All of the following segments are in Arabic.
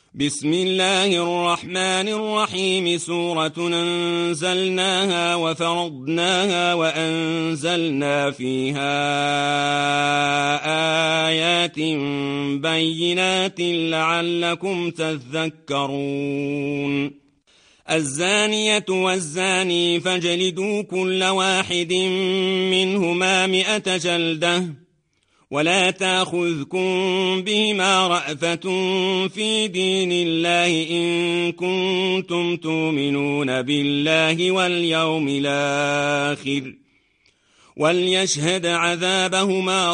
بسم الله الرحمن الرحيم. سورة أنزلناها وفرضناها وأنزلنا فيها آيات بينات لعلكم تذكرون. الزانية والزاني فاجلدوا كل واحد منهما 100 جلدة ولا تأخذكم بهما رأفة في دين الله إن كنتم تؤمنون بالله واليوم الآخر وليشهد عذابهما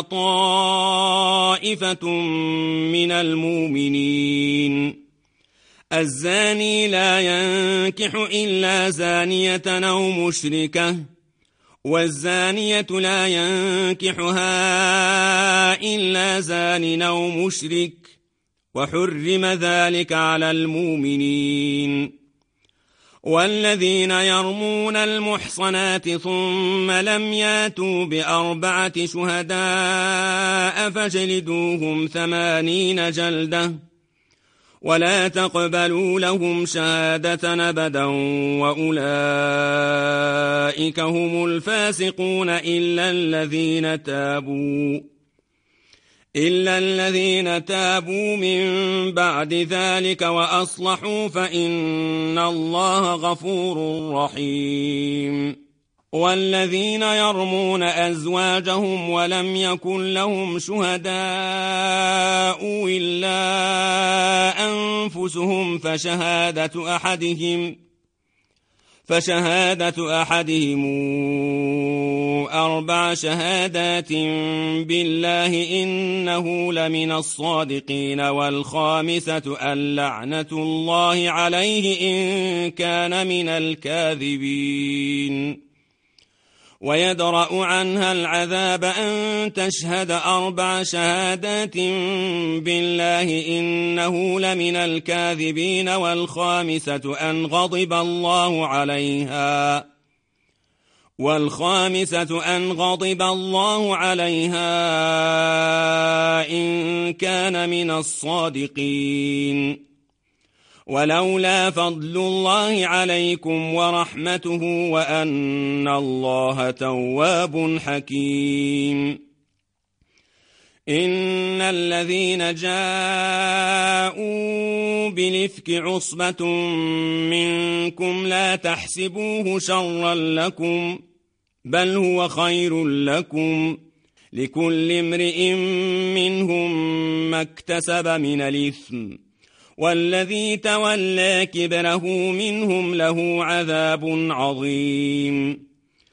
طائفة من المؤمنين. الزاني لا ينكح إلا زانية أو مشركة والزانية لا ينكحها إلا زان أو مشرك وحرم ذلك على المؤمنين. والذين يرمون المحصنات ثم لم ياتوا ب4 شهداء فاجلدوهم 80 جلدة ولا تقبلوا لهم شهادة أبدا وأولئك هم الفاسقون إلا الذين تابوا من بعد ذلك وأصلحوا فإن الله غفور رحيم. والذين يرمون أزواجهم ولم يكن لهم شهداء إلا أنفسهم فشهادة أحدهم 4 شهادات بالله إنه لمن الصادقين والخامسة اللعنة الله عليه إن كان من الكاذبين. ويدرأ عنها العذاب أن تشهد 4 شهادات بالله إنه لمن الكاذبين والخامسة أن غضب الله عليها إن كان من الصادقين. ولولا فضل الله عليكم ورحمته وأن الله تواب حكيم. إن الذين جاءوا بالإفك عصبة منكم لا تحسبوه شرا لكم بل هو خير لكم لكل امرئ منهم ما اكتسب من الإثم والذي تولى كبره منهم له عذاب عظيم.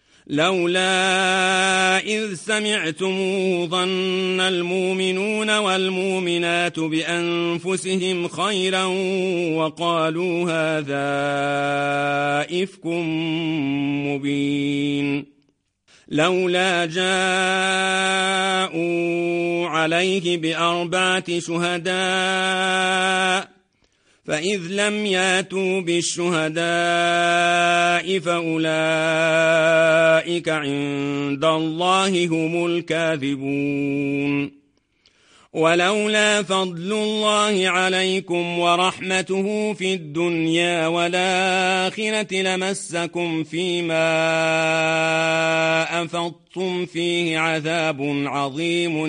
لولا إذ سمعتموه ظن المؤمنون والمؤمنات بأنفسهم خيرا وقالوا هذا إفك مبين. لولا جاءوا عليه ب4 شهداء فإذ لم ياتوا بالشهداء فأولئك عند الله هم الكاذبون. ولولا فضل الله عليكم ورحمته في الدنيا والآخرة لمسكم فيما أفضتم فيه عذاب عظيم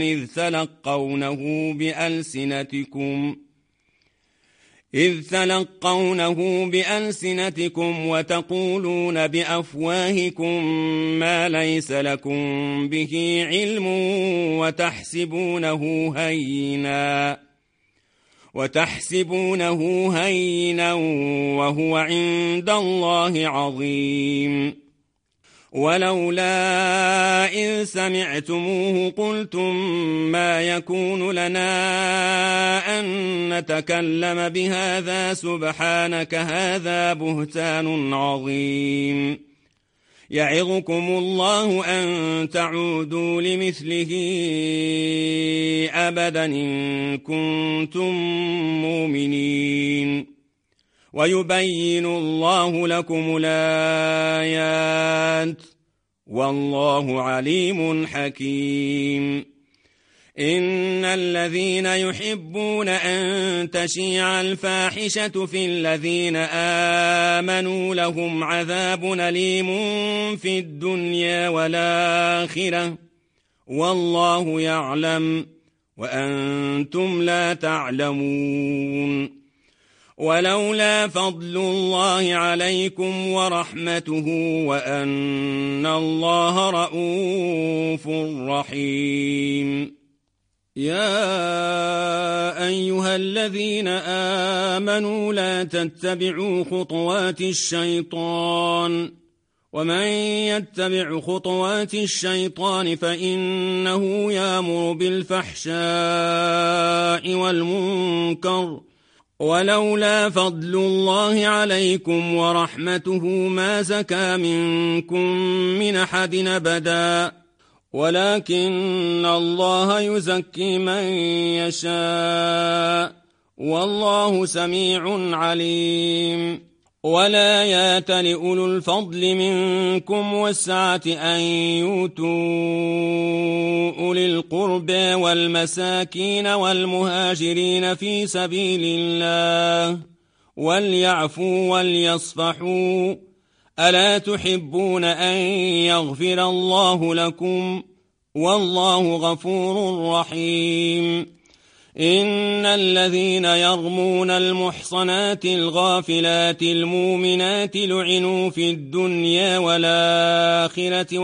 إذ تلقونه بألسنتكم وتقولون بأفواهكم ما ليس لكم به علم وتحسبونه هينا وهو عند الله عظيم. ولولا إذ سمعتموه قلتم ما يكون لنا أن نتكلم بهذا سبحانك هذا بهتان عظيم. يعظكم الله أن تعودوا لمثله أبدا إن كنتم مؤمنين. ويبين الله لكم الآيات والله عليم حكيم. إن الذين يحبون أن تشيع الفاحشة في الذين آمنوا لهم عذاب أليم في الدنيا والآخرة والله يعلم وأنتم لا تعلمون. ولولا فضل الله عليكم ورحمته وأن الله رؤوف رحيم. يا أيها الذين آمنوا لا تتبعوا خطوات الشيطان ومن يتبع خطوات الشيطان فإنه يأمر بالفحشاء والمنكر ولولا فضل الله عليكم ورحمته ما زكى منكم من أحد أبدا ولكن الله يزكي من يشاء والله سميع عليم. ولا يأتل أولو الفضل منكم والسعة أن يؤتوا أولي القربى والمساكين والمهاجرين في سبيل الله وليعفوا وليصفحوا ألا تحبون أن يغفر الله لكم والله غفور رحيم. إن الذين يرمون المحصنات الغافلات المؤمنات لعنوا في الدنيا والآخرة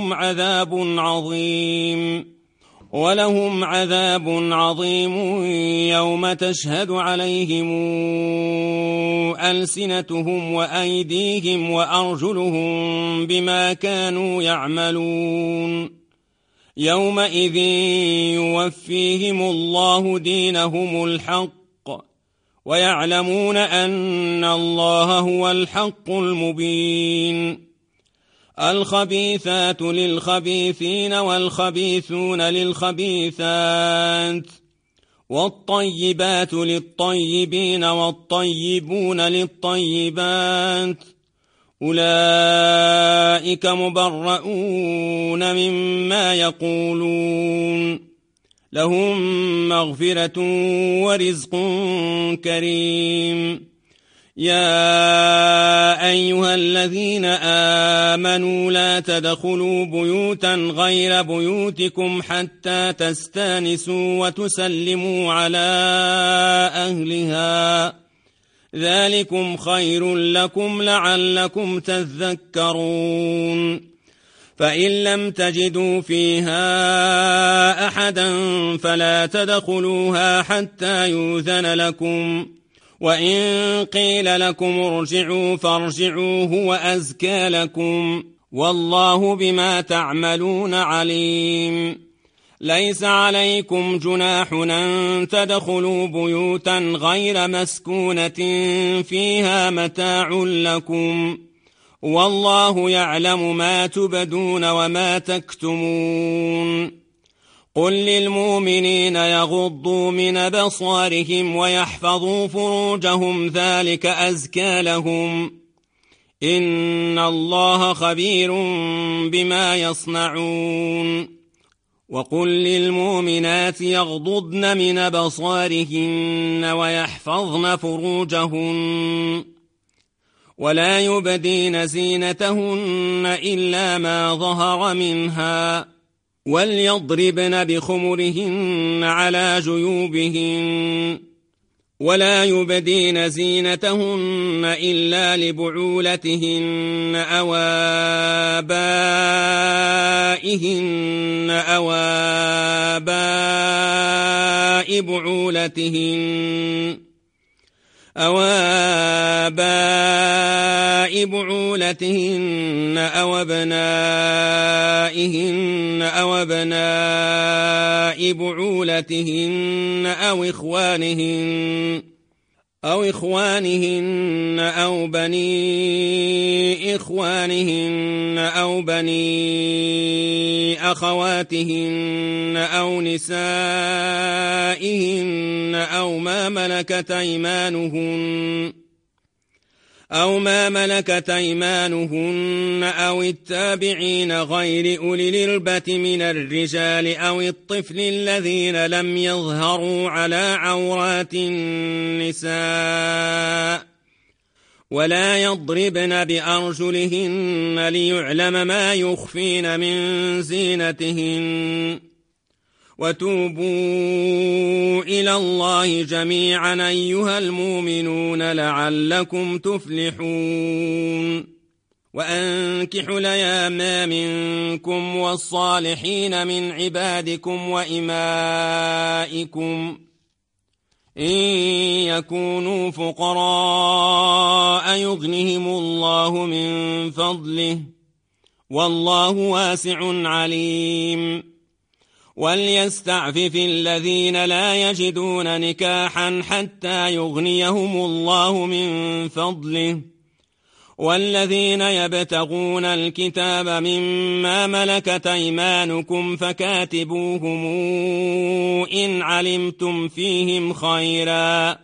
ولهم عذاب عظيم يوم تشهد عليهم ألسنتهم وأيديهم وأرجلهم بما كانوا يعملون. يومئذ يوفيهم الله دينهم الحق ويعلمون أن الله هو الحق المبين. الخبيثات للخبيثين والخبيثون للخبيثات والطيبات للطيبين والطيبون للطيبات أولئك مبرؤون مما يقولون لهم مغفرة ورزق كريم. يا أيها الذين آمنوا لا تدخلوا بيوتا غير بيوتكم حتى تستانسوا وتسلموا على أهلها ذلكم خير لكم لعلكم تذكرون. فإن لم تجدوا فيها أحدا فلا تدخلوها حتى يؤذن لكم وإن قيل لكم ارجعوا فارجعوا هو أزكى لكم والله بما تعملون عليم. ليس عليكم جناح أن تدخلوا بيوتا غير مسكونة فيها متاع لكم والله يعلم ما تبدون وما تكتمون. قل للمؤمنين يغضوا من أبصارهم ويحفظوا فروجهم ذلك أزكى لهم إن الله خبير بما يصنعون. وقل للمؤمنات يغضضن من أبصارهن ويحفظن فروجهن ولا يبدين زينتهن إلا ما ظهر منها وليضربن بخمرهن على جيوبهن ولا يبدين زينتهن إلا لبعولتهن أو آبائهن أو آباء بعولتهن أو أبنائهن أو أبناء بعولتهن أو إخوانهن أو بني إخوانهن أو بني أخواتهن أو نسائهن أو ما ملكت أيمانهن أو ما ملكت أيمانهن أو التابعين غير أولي الإربة من الرجال أو الطفل الذين لم يظهروا على عورات النساء ولا يضربن بأرجلهن ليعلم ما يخفين من زينتهن وتوبوا إلى الله جميعا أيها المؤمنون لعلكم تفلحون وأنكحوا الأيام منكم والصالحين من عبادكم وإمائكم إن يكونوا فقراء يغنهم الله من فضله والله واسع عليم وليستعفف الذين لا يجدون نكاحا حتى يغنيهم الله من فضله والذين يبتغون الكتاب مما ملكت أيمانكم فكاتبوهم إن علمتم فيهم خيرا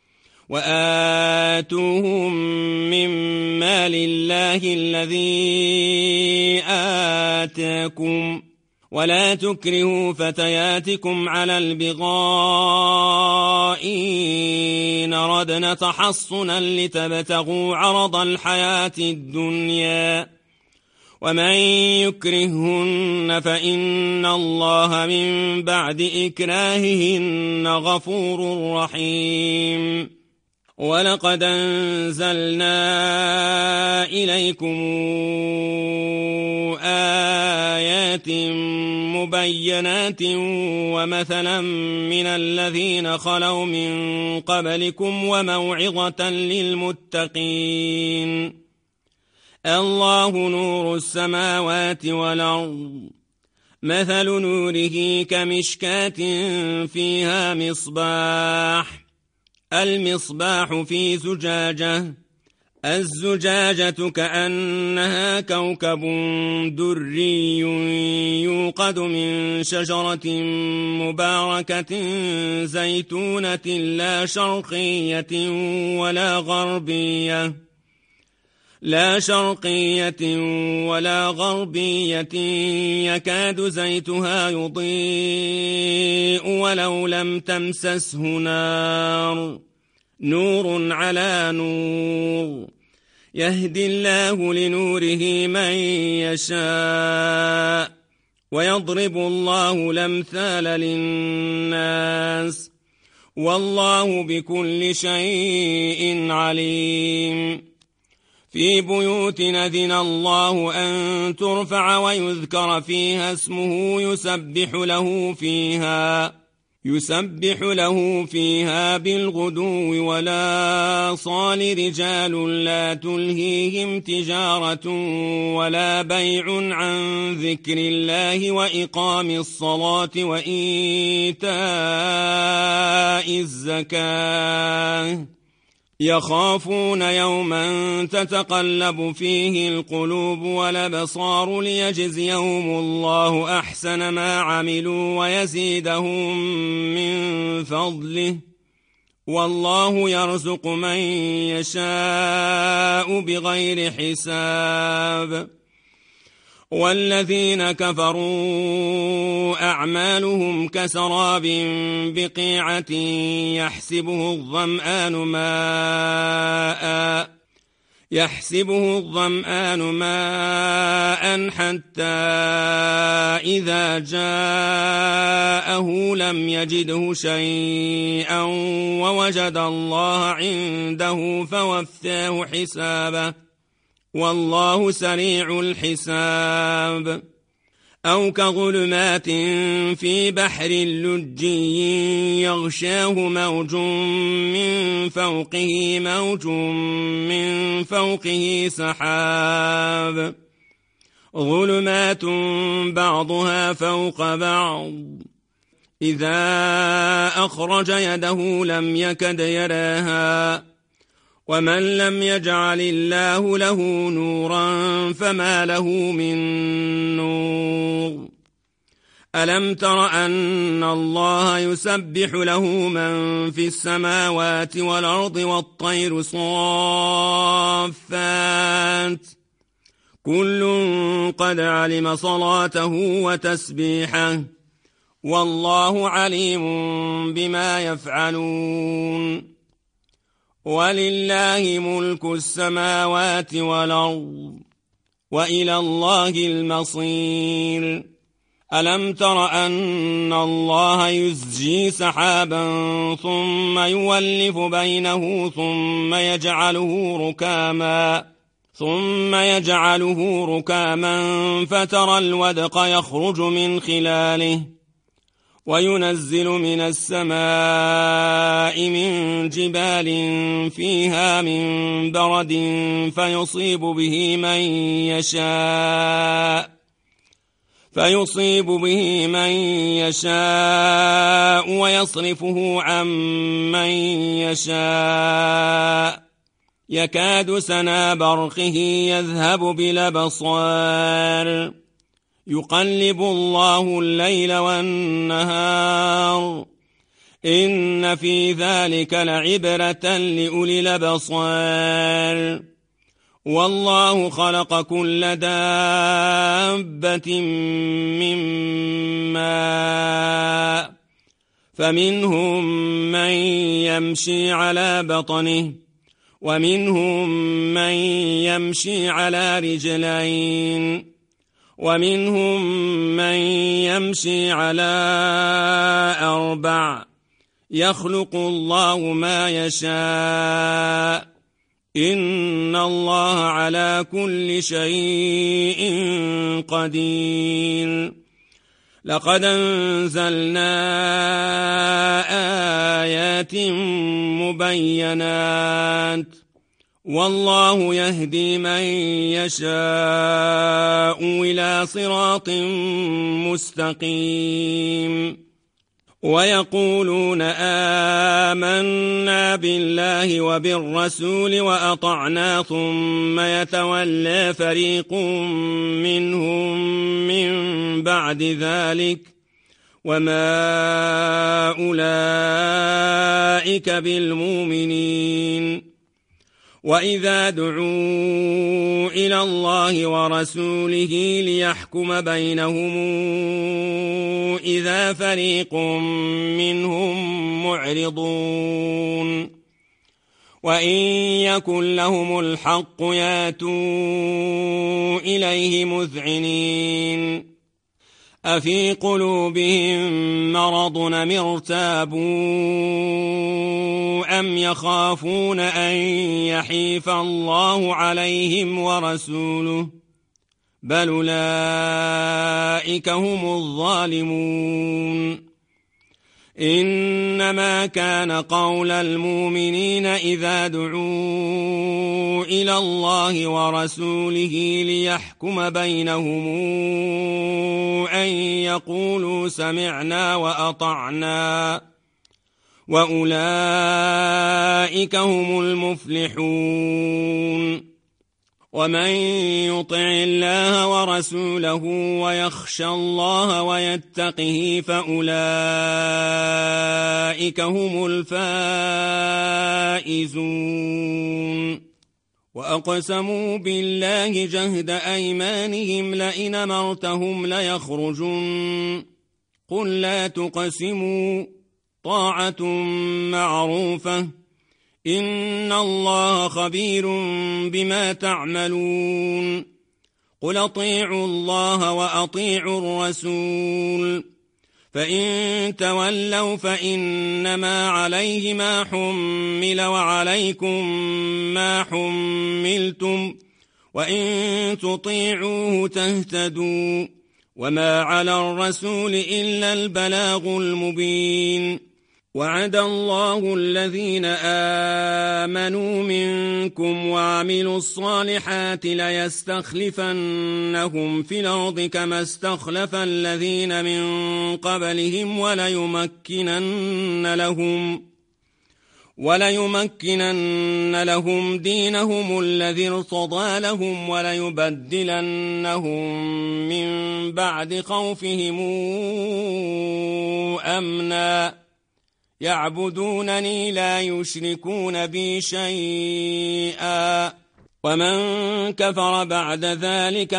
وآتوهم من مال الله الذي آتاكم ولا تكرهوا فتياتكم على البغاء إن أردنا تحصنا لتبتغوا عرض الحياة الدنيا ومن يكرهن فإن الله من بعد إكراههن غفور رحيم ولقد أنزلنا إليكم آيات مبينات ومثلا من الذين خلوا من قبلكم وموعظة للمتقين الله نور السماوات والأرض مثل نوره كمشكاة فيها مصباح المصباح في زجاجة الزجاجة كأنها كوكب دري يوقد من شجرة مباركة زيتونة لا شرقية ولا غربية يكاد زيتها يضيء ولو لم تمسسه نار نور على نور يهدي الله لنوره من يشاء ويضرب الله الأمثال للناس والله بكل شيء عليم في بيوت أذن الله أن ترفع ويذكر فيها اسمه يسبح له فيها بالغدو ولا صال رجال لا تلهيهم تجارة ولا بيع عن ذكر الله وإقام الصلاة وإيتاء الزكاة يخافون يوما تتقلب فيه القلوب والأبصار ليجزيهم الله أحسن ما عملوا ويزيدهم من فضله والله يرزق من يشاء بغير حساب والذين كفروا أعمالهم كسراب بقيعة يحسبه الظمآن ماء حتى إذا جاءه لم يجده شيئا ووجد الله عنده فوفاه حسابه والله سريع الحساب أو كظلمات في بحر لجي يغشاه موج من فوقه سحاب ظلمات بعضها فوق بعض إذا أخرج يده لم يكد يراها ومن لم يجعل الله له نورا فما له من نور ألم تر أن الله يسبح له من في السماوات والأرض والطير صافات كل قد علم صلاته وتسبيحه والله عليم بما يفعلون ولله ملك السماوات والأرض وإلى الله المصير ألم تر أن الله يزجي سحابا ثم يولف بينه ثم يجعله ركاما فترى الودق يخرج من خلاله وينزل من السماء من جبال فيها من برد فيصيب به من يشاء ويصرفه عن من يشاء يكاد سنا برقه يذهب بالأبصار يقلب الله الليل والنهار إن في ذلك لعبرة لأولي الأبصار والله خلق كل دابة من ماء فمنهم من يمشي على بطنه ومنهم من يمشي على رجلين ومنهم من يمشي على 4 يخلق الله ما يشاء إن الله على كل شيء قدير لقد أنزلنا آيات مبينات والله يهدي من يشاء إلى صراط مستقيم ويقولون آمنا بالله وبالرسول وأطعنا ثم يتولى فريق منهم من بعد ذلك وما أولئك بالمؤمنين وإذا دعوا إلى الله ورسوله ليحكم بينهم إذا فريق منهم معرضون وإن يكن لهم الحق ياتوا إليه مذعنين أفي قلوبهم مرض أم ارتابوا أم يخافون أن يحيف الله عليهم ورسوله بل أولئك هم الظالمون إنما كان قول المؤمنين إذا دعوا إلى الله ورسوله ليحكم بينهم أن يقولوا سمعنا وأطعنا وأولئك هم المفلحون ومن يطع الله ورسوله ويخشى الله ويتقه فأولئك هم الفائزون وأقسموا بالله جهد أيمانهم لئن أمرتهم ليخرجن قل لا تقسموا طاعة معروفة إن الله خبير بما تعملون قل أطيعوا الله وأطيعوا الرسول فإن تولوا فإنما عليه ما حمل وعليكم ما حملتم وإن تطيعوه تهتدوا وما على الرسول إلا البلاغ المبين وعد الله الذين آمنوا منكم وعملوا الصالحات ليستخلفنهم في الأرض كما استخلف الذين من قبلهم وليمكنن لهم دينهم الذي ارتضى لهم وليبدلنهم من بعد خوفهم أمنا يعبدونني لا يشركون بي شيئا ومن كفر بعد ذلك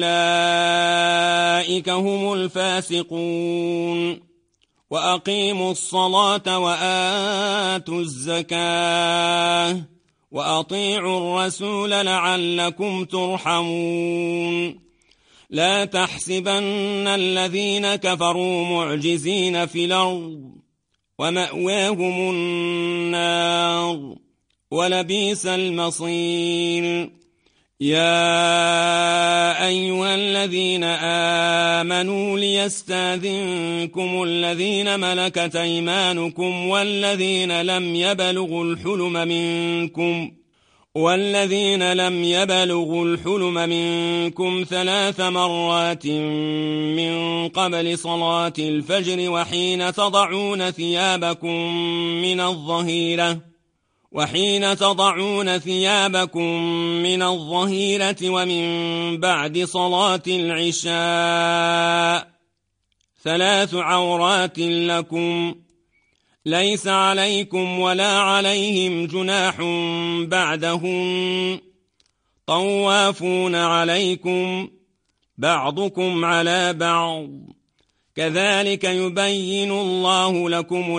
فأولئك هم الفاسقون وأقيموا الصلاة وآتوا الزكاة وأطيعوا الرسول لعلكم ترحمون لا تحسبن الذين كفروا معجزين في الأرض ومأواهم النار ولبئس المصير يا أيها الذين آمنوا ليستأذنكم الذين ملكت أيمانكم والذين لم يبلغوا الحلم منكم 3 مرات من قبل صلاة الفجر وحين تضعون ثيابكم من الظهيرة ومن بعد صلاة العشاء 3 عورات لكم ليس عليكم ولا عليهم جناح بعدهن طوافون عليكم بعضكم على بعض كذلك يبين الله لكم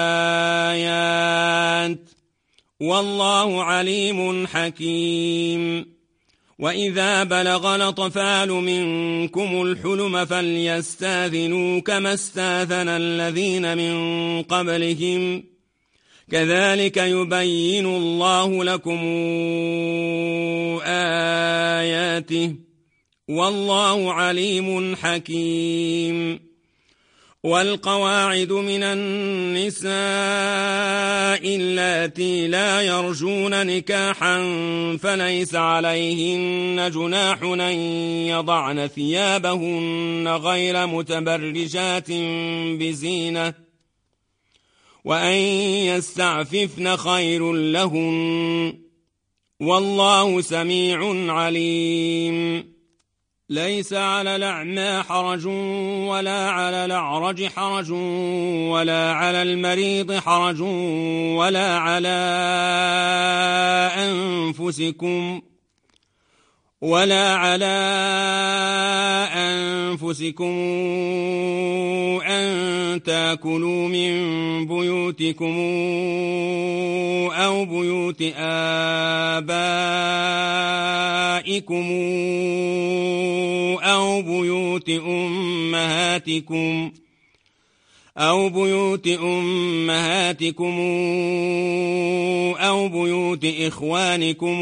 الآيات والله عليم حكيم وإذا بلغ الأطفال منكم الحلم فليستأذنوا كما استأذن الذين من قبلهم كذلك يبين الله لكم آياته والله عليم حكيم والقواعد من النساء اللاتي لا يرجون نكاحا فليس عليهن جناح أن يضعن ثيابهن غير متبرجات بزينة وأن يستعففن خير لهن والله سميع عليم ليس على الأعمى حرج ولا على الأعرج حرج ولا على المريض حرج ولا على أنفسكم أن تأكلوا من بيوتكم أو بيوت آبائكم أو بيوت أمهاتكم أو بيوت إخوانكم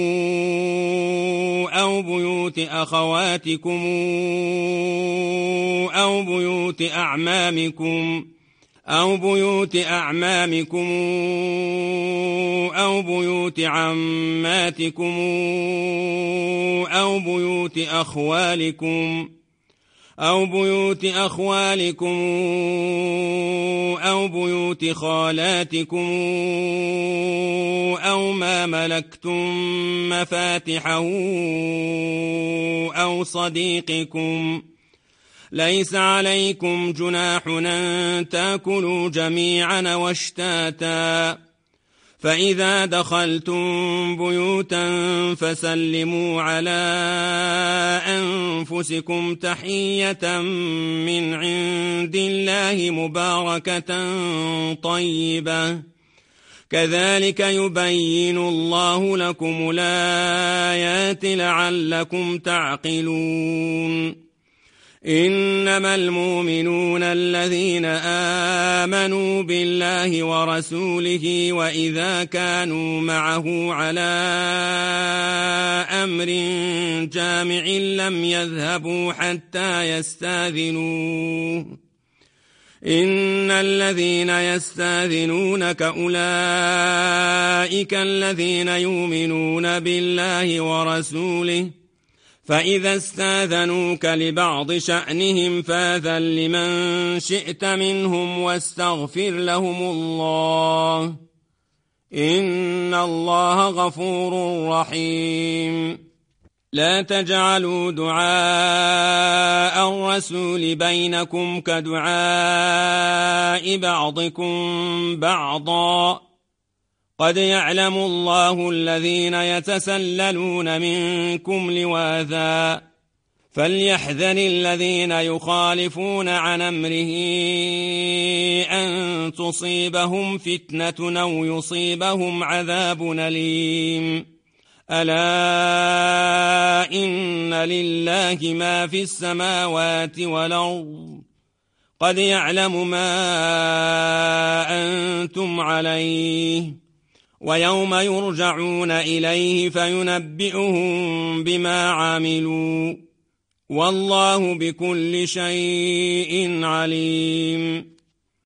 أو بيوت أخواتكم أو بيوت أعمامكم أو بيوت عماتكم أو بيوت أخوالكم أو بيوت خالاتكم أو ما ملكتم مفاتحه أو صديقكم ليس عليكم جناح أن تأكلوا جميعا واشتاتا فإذا دخلتم بيوتا فسلموا على أنفسكم تحية من عند الله مباركة طيبة كذلك يبين الله لكم الآيات لعلكم تعقلون إنما المؤمنون الذين آمنوا بالله ورسوله وإذا كانوا معه على أمر جامع لم يذهبوا حتى يستأذنوه إن الذين يستأذنونك أولئك الذين يؤمنون بالله ورسوله فإذا استاذنوك لبعض شأنهم فاذن لمن شئت منهم واستغفر لهم الله إن الله غفور رحيم لا تجعلوا دعاء الرسول بينكم كدعاء بعضكم بعضا قد يعلم الله الذين يتسللون منكم لواذا فليحذر الذين يخالفون عن أمره أن تصيبهم فتنة أو يصيبهم عذاب أليم ألا إن لله ما في السماوات والأرض قد يعلم ما أنتم عليه ويوم يرجعون إليه فينبئهم بما عملوا والله بكل شيء عليم